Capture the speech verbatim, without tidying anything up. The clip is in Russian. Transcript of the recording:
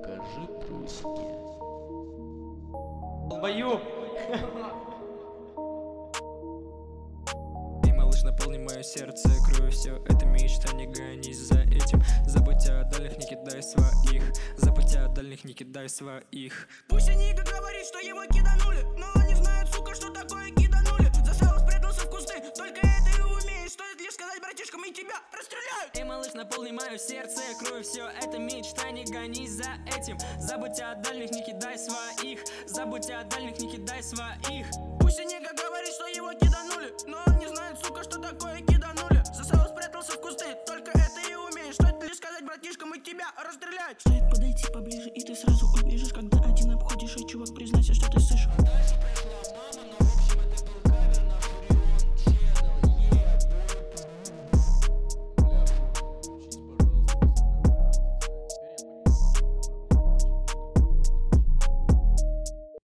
Покажи трусики. Долбоёб! Ты, малыш, наполни мое сердце кровью, все это мечта, не гонись за этим. Забудь о дальних, не кидай своих. Забудь о дальних, не кидай своих. Пусть они говорит, что его киданули, но они знают, сука, что такое киданули. Засал, спрятался в кусты, только это и умеешь. Стоит лишь сказать братишкам, и тебя расстреляют. Эй, малыш, наполни мое сердце кровью, все это мечта, не гонись за этим. Забудь о дальних, не кидай своих. Забудь о дальних, не кидай своих. Пусть они говорит, что его киданули, но он не знает, сука, что такое киданули. Засал, спрятался в кусты, только это и умеешь. Стоит лишь сказать братишкам, и тебя расстреляют. Стоит подойти поближе, и ты сразу убежишь, как